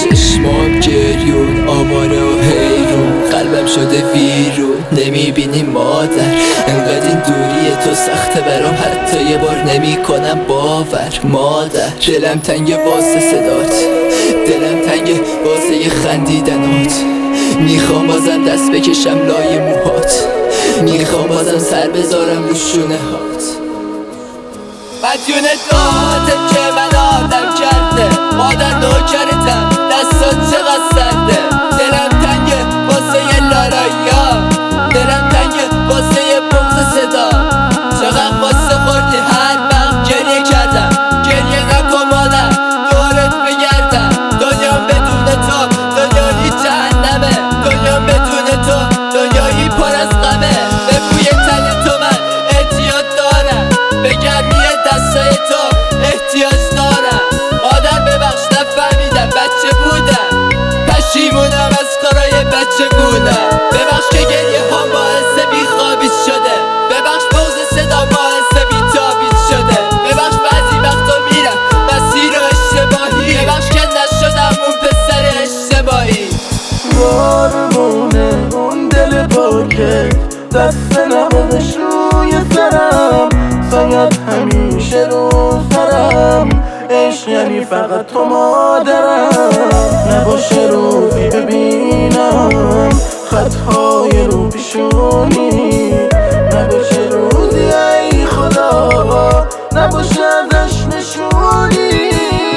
چشمام گریون، آواره و حیرون، قلبم شده ویرون. نمیبینی مادر انقدر این دوری تو سخته برام، حتی یه بار نمی کنم باور. مادر دلم تنگ واسه صدات، دلم تنگ واسه خندیدنات. میخوام بازم دست بکشم لای موهات، میخوام بازم سر بذارم رو شونه هات. مدیون دعاتم که من آدم کرده، مادر نوکرتم دستات چقدر سرده. دلم تنگه واسه یه لالایی، دلم تنگه واسه یه بغض صدا. چقدر واسه خوردی هر وقت گریه کردم. گریه نکن مادر دورت بگردم. دنیام بدون تو دنیایی جهنمه، دنیام بدون تو دنیایی پر از غمه. به بوی تن تو من احتیاج دارم، به گرمی دستای تو احتیاج دارم. مادر ببخش نفهمیدم بچه بودم، پشیمونم از کارای بچه بودم. ببخش که گریه ها باعث بیخوابیت شده، ببخش بغض صدا باعث بیتابیت شده. ببخش بعضی وقتا میرم مسیر اشتباهی، ببخش که نشدم اون پسر اشتباهی. قربونه اون دل پاکت، دست نبودش روی سرم، سایت همیشه رو سرم. عشق یعنی فقط تو مادرم، نباشه روزی ببینم خطهای رو پیشونی، نباشه روزی ای خدا نباشه ازش نشونی.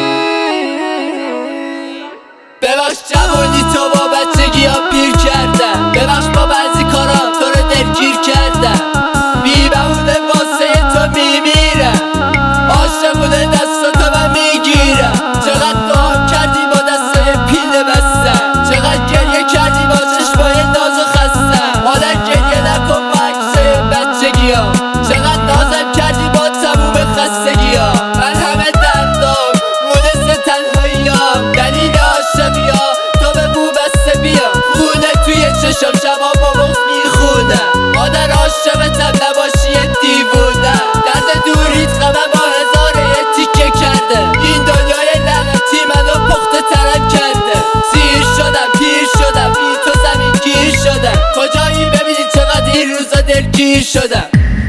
ببخش جوانی تو با بچگی ها پیر کردم، ببخش با بعضی کارا تو رو دلگیر کردم. بی بهونه واسه تو میمیرم، عاشقونه دستاتو من میگیرم. چقدر دعا کردی با دستای پیله بستم، چقدر گریه کردی با چشمای ناز و خستم. مادر گریه نکن با عکسای بچگی ها، چقدر نازم کردی با تموم خستگی ها. من همه دردام مونس تنهایی ها، دلیل عاشقی ها تو به بو بسته بیا. خونه توی چشم شبا با بغض میخونم، مادر عاشقتم نباشی یه دیوونم. درد دوریت غمم با هزار یه تیکه کرده، این دنیای لعنتی منو پخته ترم کرده. سیر شدم پیر شدم بی تو زمین گیر شدم، کجایی ببینی چقدر این روزا دلگیر شدم.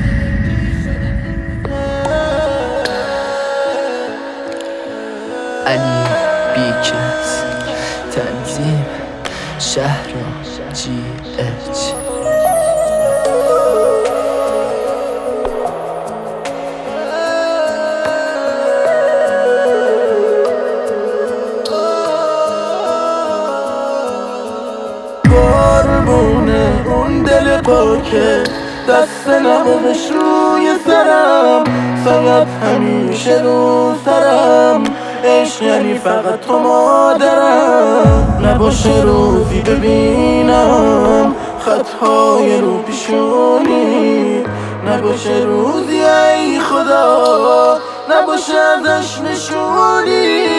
علی بیکس، تنظیم شهرام جی اچ. قربونه اون دل پاکت، دست نبودش روی سرم، سایت همیشه رو سرم. عشق یعنی فقط تو مادرم، نباشه روزی ببینم خطهای رو پیشونی، نباشه روزی ای خدا نباشه ازش نشونی.